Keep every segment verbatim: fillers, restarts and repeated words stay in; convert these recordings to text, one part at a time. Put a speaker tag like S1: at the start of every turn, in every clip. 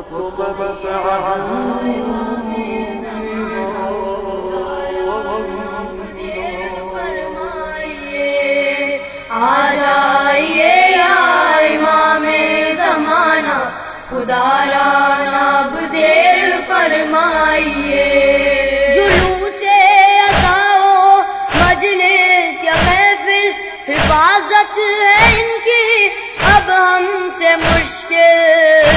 S1: آ جائیے یا امام زمانہ خدا را ناب دیر فرمائیے. جلوس عزاؤ مجلس یا محفل حفاظت ہے ان کی اب ہم سے مشکل.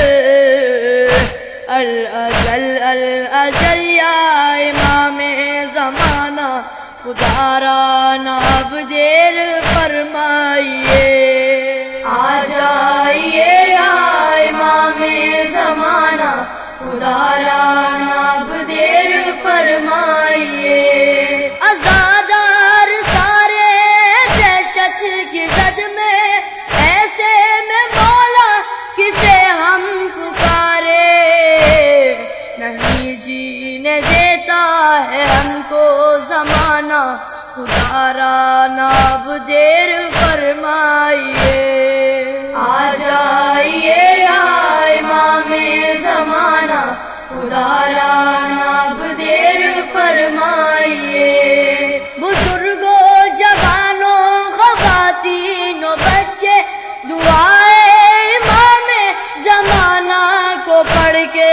S1: الاجل الاجل یا امام زمانہ خدا را ناب دیر فرمائیے. آ جائیے یا امام زمانہ خدا را ناب دیر فرمائیے. عزادار سارے دہشت کی زد میں ایسے میں مولا کسے ہم پکارے. نہیں جینے دیتا ہے ہم کو زمانہ خدا را ناب دیر فرمائیے. آ جائیے یا امام زمانہ خدا را ناب دیر فرمائیے. بزرگوں جوانوں خواتین و بچے دعائے امام زمانہ کو پڑھ کے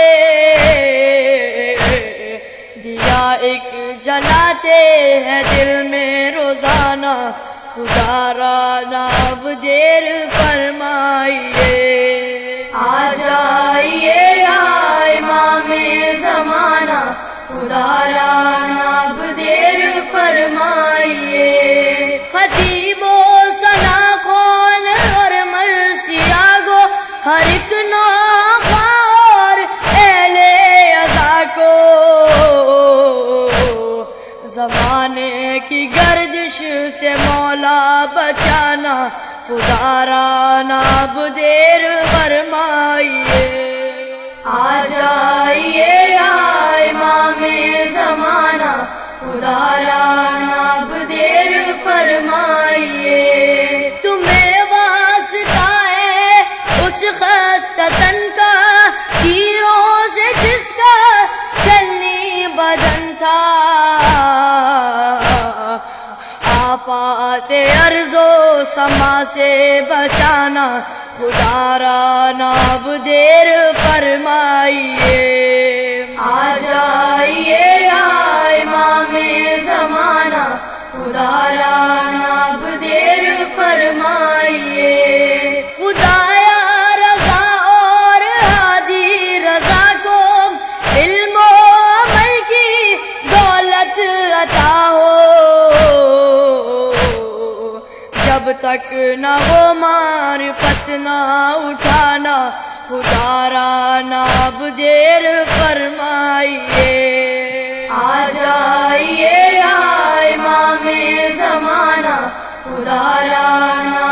S1: دیا ایک جلاتے ہیں دل میں روزانہ خدا را ناب دیر فرمائیے. آ جائیے یا امام زمانہ خدا را ناب دیر فرمائیے. خطیب و ثنا خوان اور مرثیہ گو ہر ایک نوخواں اور اہل عزا کو زمانے کی گردش سے مولا بچانا خدا را ناب دیر فرمائیے. آ جائیے یا امام زمانہ خدا را ناب دیر فرمائیے. تمہیں واسطہ ہے اس خستہ تن کا تیروں سے جس کا چلنی بدن تھا. آفات ارض و سما سے بچانا خدا را ناب دیر فرمائیے. آ جائیے یا امام زمانہ خدا را ناب دیر فرمائیے. خدایا رضا اور ہادی رضا کو علم و عمل کی دولت عطا ہو. جب تک نہ وہ معرفت نہ اٹھانا خدا را ناب دیر فرمائیے. آ جائیے یا امام زمانہ خدا را